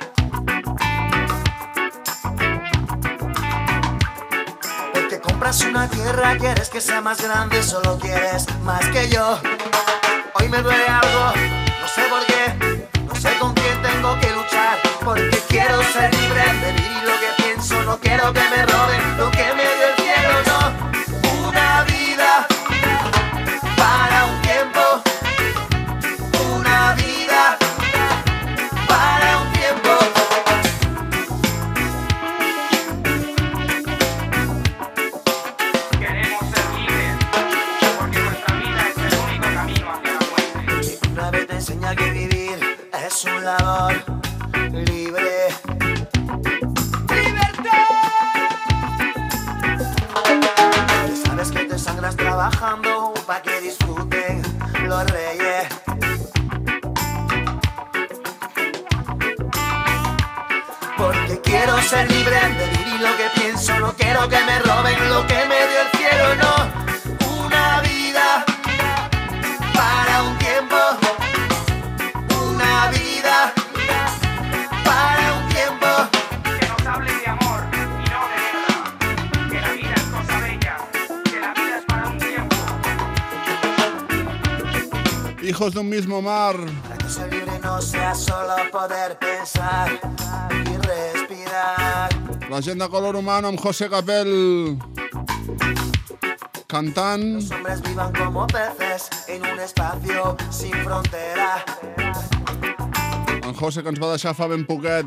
Porque compras una tierra, quieres que sea más grande, solo quieres más que yo. Hoy me duele algo, no sé por qué, no sé con quién tengo que luchar. Porque quiero ser libre de vivir lo que pienso, no quiero que me roben lo que me dio el cielo, no. Una vida para un tiempo, una vida para un tiempo. Queremos ser libres, porque nuestra vida es el único camino hacia la muerte. Una vez te enseña que vivir es un labor libre. Sabes que te sangras trabajando para que disfruten los reyes. Porque quiero ser libre de vivir lo que pienso, no quiero que me roben lo que me dio el cielo, no. Una vida para un tiempo, una vida para un tiempo. Que nos hable de amor y no de guerra. Que la vida es cosa bella, que la vida es para un tiempo. Hijos de un mismo mar. Para que ser libre no sea solo poder pensar y respirar. L'agenda color humano amb José Capel cantant. Los hombres vivan como peces en un espacio sin frontera. En José, que ens va deixar fa ben poquet.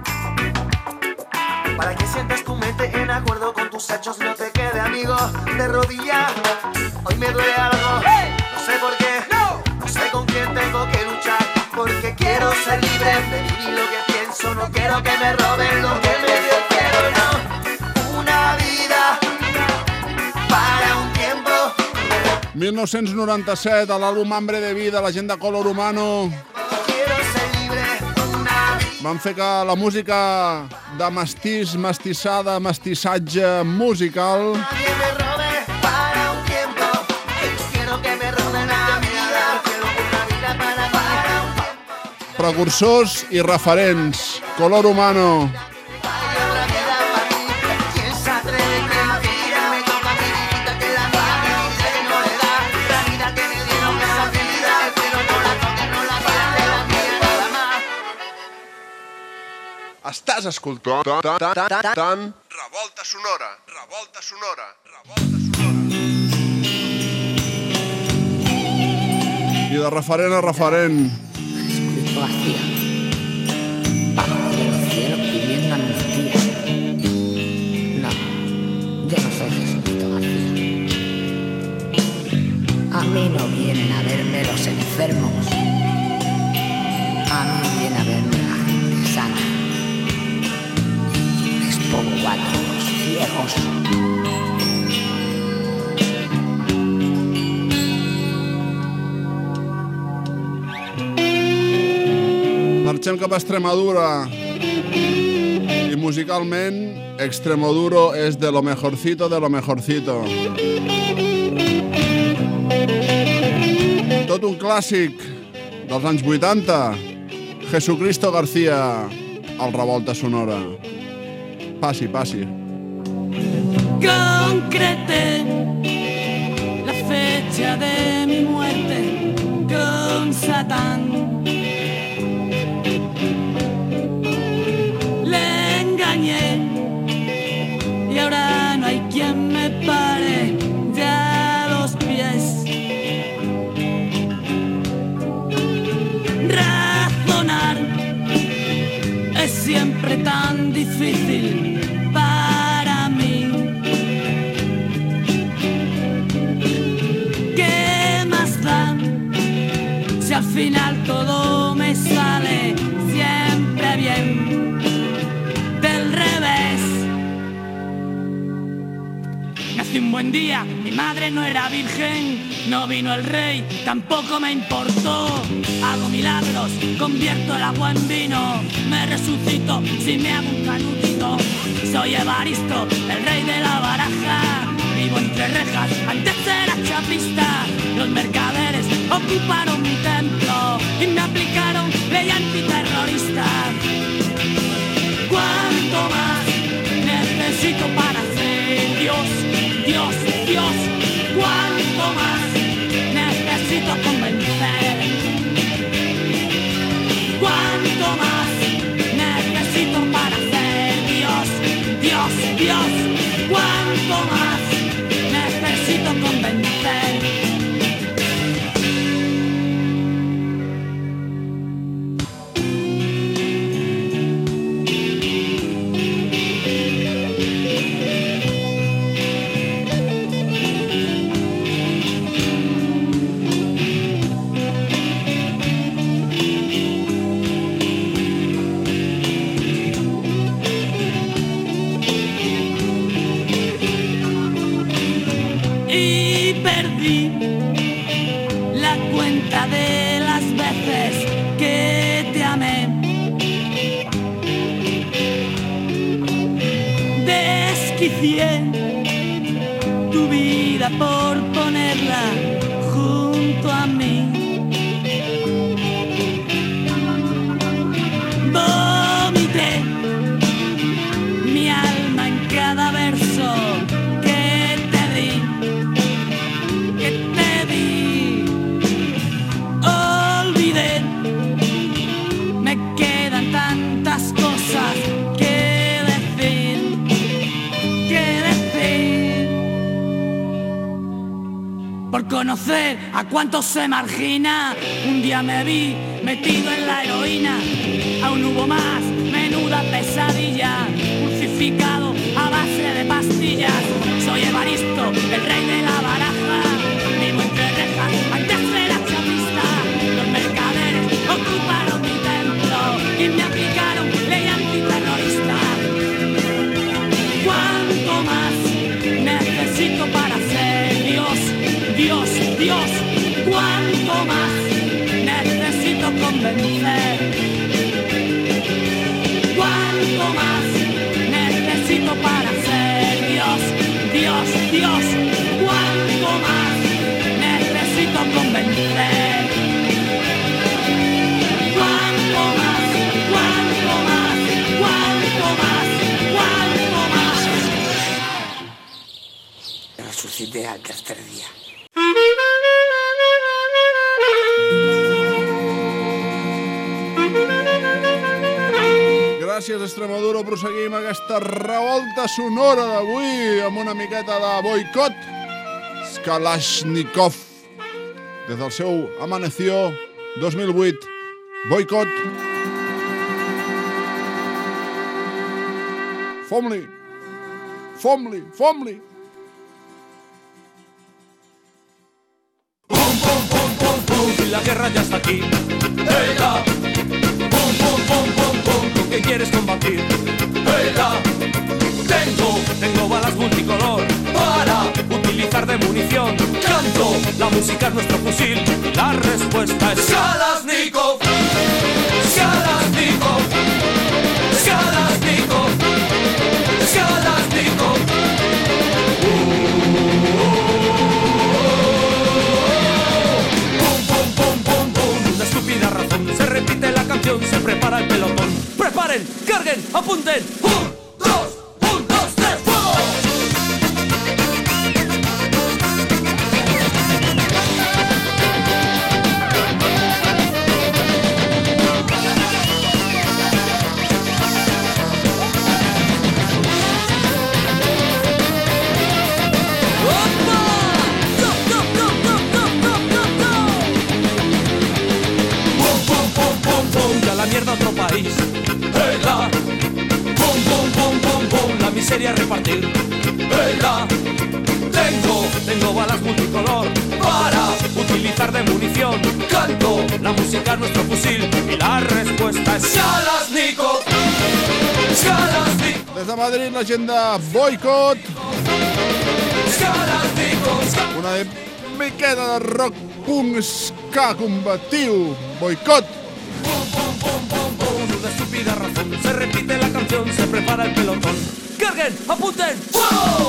Para que sientas tu mente en acuerdo con tus hechos, no te quede amigo de rodilla. Hoy me duele algo, no sé por qué, no sé con quién tengo que luchar. Porque quiero ser libre de vivir lo que pienso, no quiero que me roben lo que me dio el cielo, no. Una vida para un tiempo. mil nou-cents noranta-set, a l'àlbum Hambre de Vida, l'agenda color humano. Van fer que la música de mestís, mestissada, mestissatge musical precursors i referents. Color humano. Estàs escoltant Revolta sonora, revolta sonora, revolta sonora. I de referent a referent. Escrito vacía. Bajo del cielo pidiendo amnistía. No, yo no soy Jesucristo García. A mí no vienen a verme los enfermos. A mí viene a verme la gente sana. Les pongo a todos ciegos. Marxem cap a Extremadura i musicalment Extremoduro és de lo mejorcito de lo mejorcito. Tot un clàssic dels anys vuitanta, Jesucristo García, al Revolta Sonora. Passi, passi. Concreté la fecha de mi muerte con Satán. Le engañé y ahora no hay quien me pare ya a los pies. Razonar es siempre tan difícil para mí. ¿Qué más da si al final todo me sale siempre bien? Del revés. Nací un buen día, mi madre no era virgen, no vino el rey, tampoco me importó. Hago milagros, convierto el agua en vino, me resucito si me hago un canutito. Soy Evaristo, el rey de la baraja, vivo entre rejas, antes era chapista. Los mercaderes ocuparon mi templo y me aplicaron ley antiterrorista. ¿Cuánto más necesito para ser Dios, Dios, Dios? ¿Cuánto más necesito convencer? ¿Cuánto más necesito para ser Dios, Dios, Dios? ¿Cuánto más necesito convencer? La cuenta de las veces que te amé. Desquicié tu vida por ponerla junto a mí. Vomité mi alma en cada verso que te di. Tantas cosas que decir, que decir. Por conocer a cuántos se margina, un día me vi metido en la heroína. Aún hubo más, menuda pesadilla, crucificado a base de pastillas. Soy Evaristo, el rey de la baraja, vivo entre rejas, antes de la chapista. Los mercaderes ocuparon mi templo y me aplicaron ley antiterrorista. ¿Cuánto más necesito para ser Dios, Dios, Dios? ¿Cuánto más necesito convencer? ¿Cuánto más necesito para ser Dios, Dios, Dios? ¿Cuánto más necesito convencer? ¿Cuánto más? ¿Cuánto más? ¿Cuánto más? ¿Cuánto más? Resucité al tercer día. gràcies Extremoduro. Proseguim aquesta revolta sonora d'avui amb una miqueta de boicot. Kalashnikov, des del seu Amaneció dos mil vuit, boicot. Fom-li, fom-li, fom-li. Pum, pum, pum, pum, pum, y la guerra ya está aquí. ¡Ela! Pum, pum, pum, pum, pum, ¿con qué quieres combatir? ¡Ela! Tengo, tengo balas multicolor para utilizar de munición. Canto, la música es nuestro fusil y la respuesta es Kalashnikov. Kalashnikov. Kalashnikov. Kalashnikov. Se repite la canción, se prepara el pelotón. Preparen, carguen, apunten. Un, dos, un, dos, tres, fuego. Mierda otro país. ¡Ela! ¡Bum, bum, bum, bum, bum! La miseria a repartir. ¡Ela! Tengo, tengo balas multicolor para utilizar de munición. Canto, la música es nuestro fusil y la respuesta es Kalashnikov. Kalashnikov. Des de Madrid, la gent de boicot. Kalashnikov. Una de miqueta de rock punk ska combatiu. Boicot. Una estúpida razón, se repite la canción, se prepara el pelotón. ¡Carguen! ¡Apunten! ¡Fuego!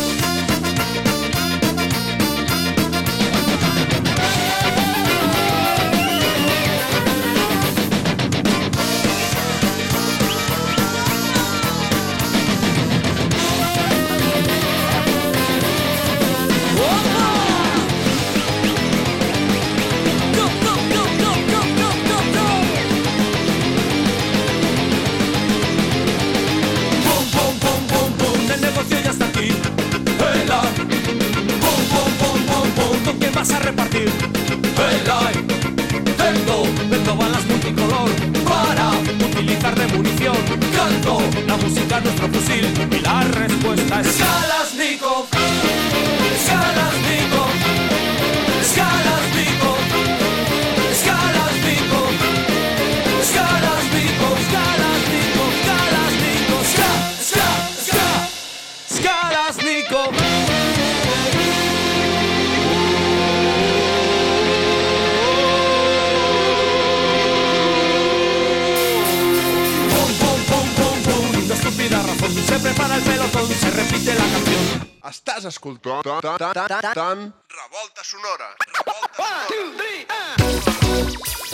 Vas a repartir el aire. Tengo, tengo balas multicolor para utilizar de munición. Canto, la música es nuestro fusil y la respuesta es Kalashnikov. Kalashnikov. Kalashnikov. Kalashnikov. Kalashnikov. Kalashnikov. Kalashnikov. Ska, ska, ska. Kalashnikov. Se prepara el pelotón, se repite la canción. Estàs escoltant Revolta Sonora. Revolta Sonora.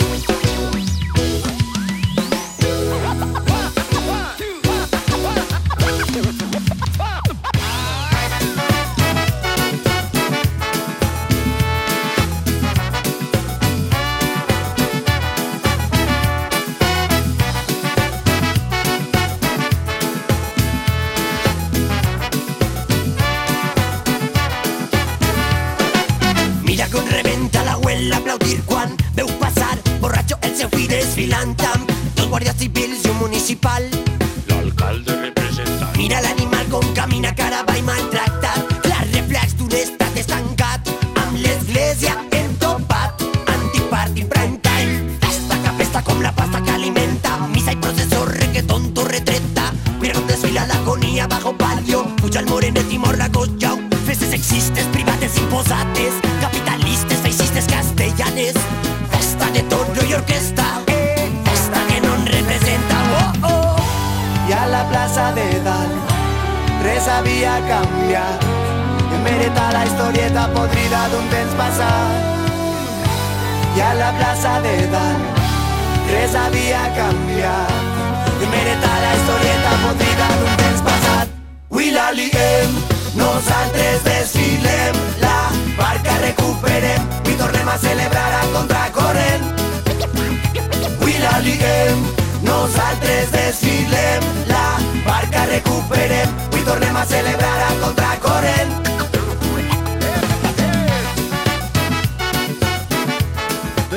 Com rebenta l'abuela aplaudir quan veu passar borratxo el seu fill desfilant amb dos guàrdies civils i un municipal. L'alcalde representant. Mira l'animal com camina cara avall maltractat, la reflex d'un estat estancat amb l'església entopat, antipartit prime time. Pasta que pesta com la pasta que alimenta, misa i processor, reggaeton, torretreta. Mira com desfila l'agonia bajo palio, puja el morenet i mor la cotxau. Festes sexistes, privates imposades, capitalistes, feixistes castellanes. Festa de toro i orquesta, festa que no en representa. Oh, oh. I a la plaça de dalt res havia canviat. En vereta la historieta podrida d'un temps passat. I a la plaça de dalt res havia canviat. En vereta la historieta podrida d'un temps passat. Avui la liguem, nosaltres desfilem, la barca recuperem i tornem a celebrar a contracorrent. Avui la liguem, nosaltres desfilem.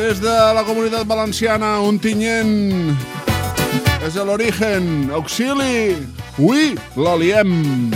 Des de la Comunitat Valenciana, un tinyent és l'origen. Auxili! Ui, l'oliem!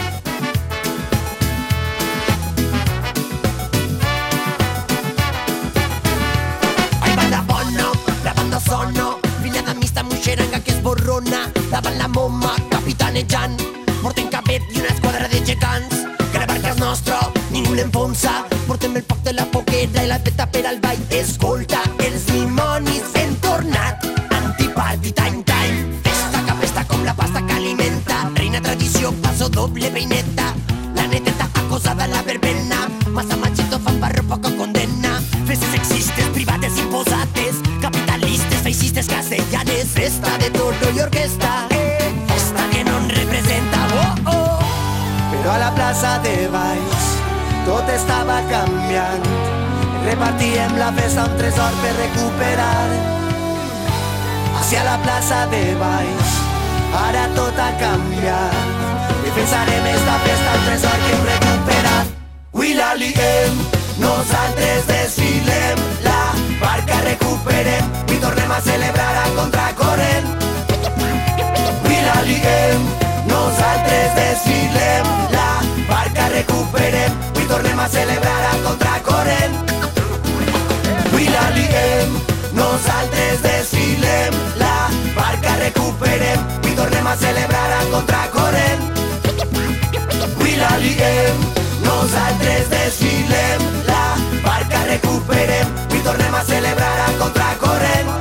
Ai, banda bona, la banda sona, filla de mista moixeranga que es borrona, davant la moma, capitanejant, portem capet i una esquadra de gegants, que la barca és nostra, ningú l'enfonsa, portem el poc de la poquera i la peta per al ball. Escolta, els dimonis hem tornat, antiparty time time, festa que festa com la pasta que alimenta, reina tradició, passo doble peineta, la neteta acosada la verbena, massa machito fan barro poca condena, festes sexistes, privades imposades, capitalistes, feixistes castellanes, festa de toro i orquesta, festa que no en representa, oh oh. Però a la plaça de Valls tot estava canviant, repartíem la festa un tresor per recuperar. Hacia la plaça de Valls ara tot ha canviat, defensarem esta festa un tresor que hem recuperat. Avui la liguem, nosaltres desfilem, la barca recuperem i tornem a celebrar a contracorrent. Avui la liguem, nosaltres desfilem, la barca recuperem i tornem a celebrar a contracorrent. Avui la liguem, nosaltres desfilem, la barca recuperem i tornem a celebrar a contracorrent. Avui la liguem, nosaltres desfilem, la barca recuperem i tornem a celebrar a contracorrent.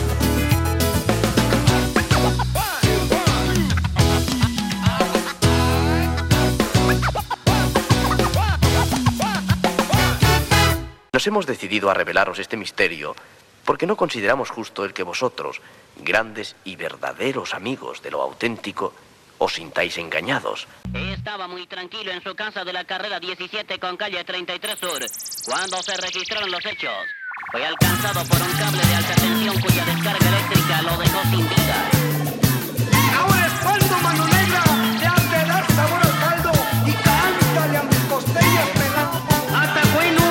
Nos hemos decidido a revelaros este misterio porque no consideramos justo el que vosotros, grandes y verdaderos amigos de lo auténtico, os sintáis engañados. Estaba muy tranquilo en su casa de la carrera diecisiete con calle treinta y tres Sur, cuando se registraron los hechos. Fue alcanzado por un cable de alta tensión cuya descarga eléctrica lo dejó sin vida. Ahora es cuando, mano negra, te has de dar sabor al caldo y cántale a mis costillas peladas. ¡Hasta bueno!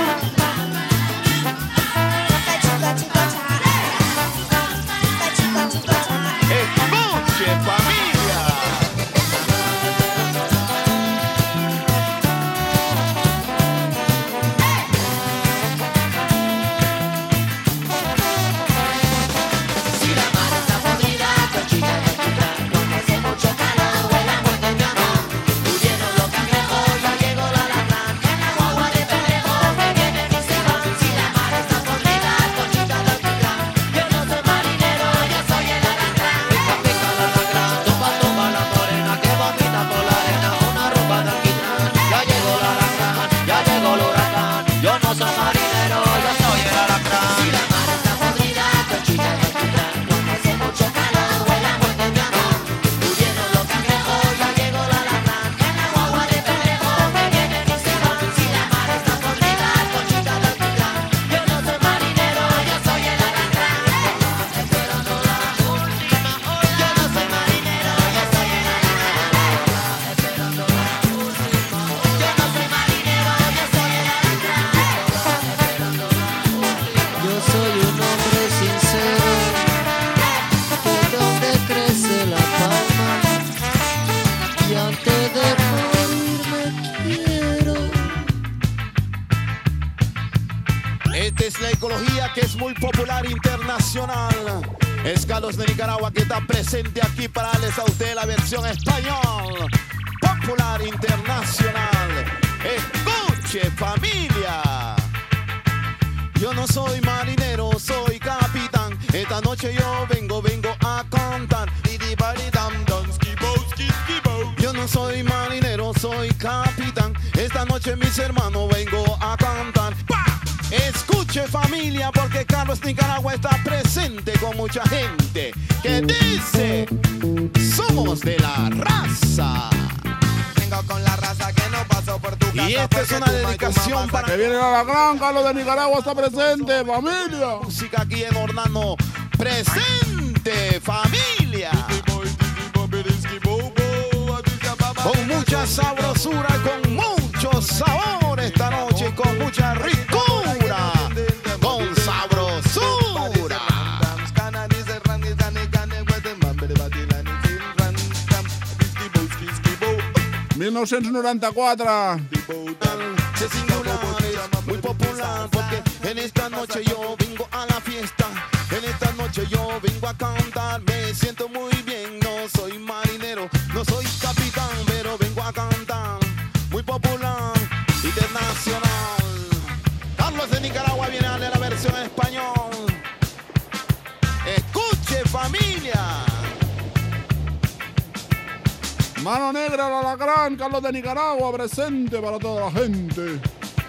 ¡Escuche, familia! Si la mar está podrida, conchita de alquitrán, donde hace mucho calor, huele a muerte mi amor. Huyeron los cangrejos, ya llegó la alacrán, en la guagua de pendejo que vienen y se van. Si la mar está podrida, conchita de alquitrán, yo no soy marinero, yo soy el alacrán. Pica, pica el alacrán, tumba, tumba la morena que vomita por la arena, una rumba de alquitrán. Ya llegó la alacrán, ya llegó el huracán, yo no soy marinero, yo soy el alacrán. Si la mar está podrida, conchita de alquitrán, donde hace mucho calor, huele a muerte mi amor. Huyeron los cangrejos, ya llegó la alacrán, en la guagua de pendejo que vienen y se van. Si la mar está podrida, conchita de alquitrán, yo no soy marinero, yo soy el alacrán. Esperando la última ola, yo no soy marinero, yo soy el alacrán. Esperando la última ola, yo no soy marinero, yo soy el alacrán. Esperando la última. Yo soy un hombre sincero, de donde crece la palma, y antes de morir me quiero. Esta es la ecología que es muy popular internacional. Es Carlos de Nicaragua que está presente aquí para darles a usted la versión español. Popular internacional. Escuche, familia. Yo no soy marinero, soy capitán. Esta noche yo vengo, vengo a cantar. Yo no soy marinero, soy capitán. Esta noche mis hermanos vengo a cantar. ¡Pah! Escuche, familia, porque Carlos Nicaragua está presente con mucha gente que dice: somos de la raza. Vengo con la raza que no pasó por tu casa. Y esta es una dedicación para que viene a la gran. Carlos de Nicaragua está presente, familia. Música aquí en Orlando, presente, familia. Con mucha sabrosura, con mucho sabor esta noche, con mucha ricura, con sabrosura. nou-cents noranta-quatre. Es singular, es muy popular porque en esta noche yo vengo a la fiesta. En esta noche yo vengo a cantar, me siento muy bien. No soy marinero, no soy capitán, pero vengo a cantar. Muy popular, internacional. Carlos de Nicaragua viene a leer la versión en español. Escuche, familia. Mano Negra, el Alacrán, Carlos de Nicaragua, presente para toda la gente.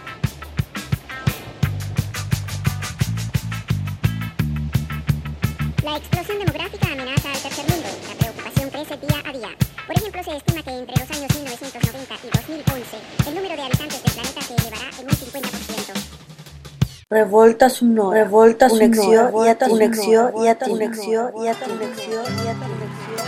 La explosión demográfica amenaza al tercer mundo. La preocupación crece día a día. Por ejemplo, se estima que entre los años mil novecientos noventa y dos mil once, el número de habitantes del planeta se elevará en un cincuenta por ciento. Revolta sonora, revolta sonora, conexió, conexió, conexió, conexió, conexió.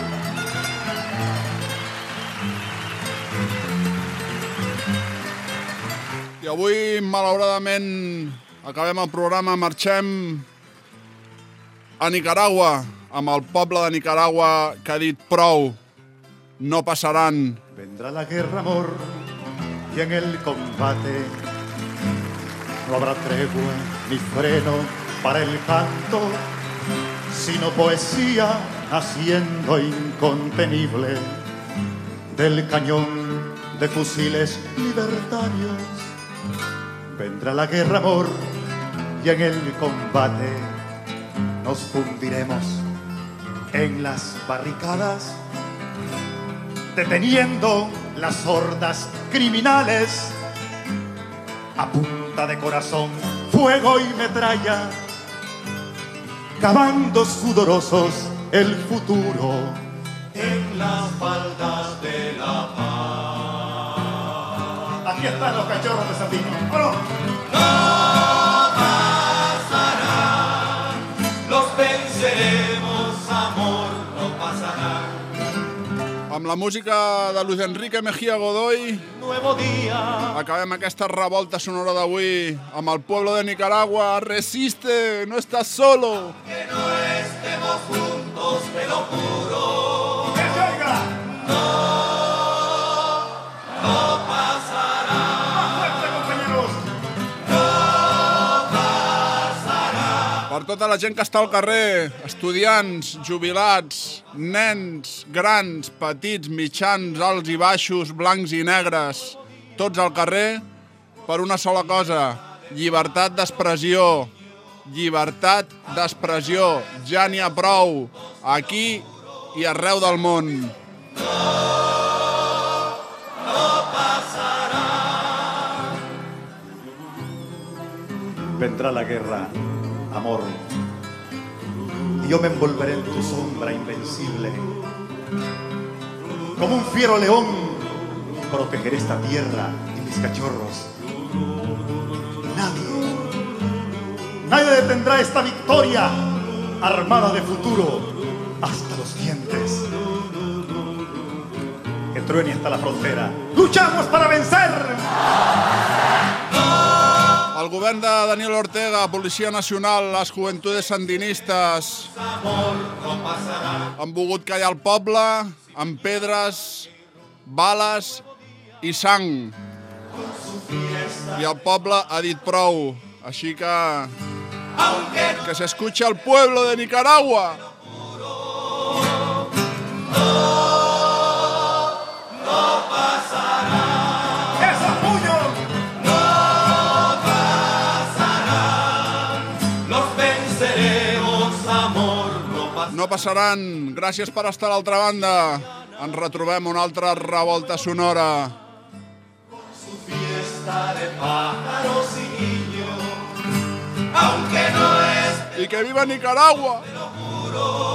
I avui, malauradament, acabem el programa, marxem a Nicaragua, amb el poble de Nicaragua que ha dit prou, no passaran. Vendrá la guerra, amor, y en el combate no habrá tregua ni freno para el canto, sino poesía naciendo incontenible del cañón de fusiles libertarios. Vendrá la guerra, amor, y en el combate nos fundiremos en las barricadas, deteniendo las hordas criminales a punta de corazón, fuego y metralla, cavando sudorosos el futuro en las faldas de la paz. Aquí están los cachorros de Sandino. ¡Vámonos! No pasará, los venceremos, amor, no pasará. Amb la música de Luis Enrique Mejía Godoy, Nuevo día. acabem aquesta revolta sonora d'avui amb el pueblo de Nicaragua. Resiste, no estás solo. Que no estemos juntos, te lo juro. ¡Que se oiga! No, no pasará. ¡Más fuerte, compañeros! No pasarà. Per tota la gent que està al carrer, estudiants, jubilats, nens, grans, petits, mitjans, alts i baixos, blancs i negres, tots al carrer, per una sola cosa, llibertat d'expressió. Llibertat d'expressió. Ja n'hi ha prou, aquí i arreu del món. Vendrá la guerra, amor, y yo me envolveré en tu sombra invencible. Como un fiero león, protegeré esta tierra y mis cachorros. Nadie, nadie detendrá esta victoria armada de futuro hasta los dientes. Que truene hasta la frontera. ¡Luchamos para vencer! El govern de Daniel Ortega, Policia Nacional, les Juventudes Sandinistes han volgut callar el poble amb pedres, bales i sang. I el poble ha dit prou. Així que... que se escuche al pueblo de Nicaragua. No pasará. ¡Esos puños! No pasará. Los venceremos, amor, no pasará. No passaran. Gràcies per estar a l'altra banda. Ens retrobem una altra revolta sonora. Su fiesta de pájaros y niños, aunque no es, I que viva Nicaragua. te lo juro.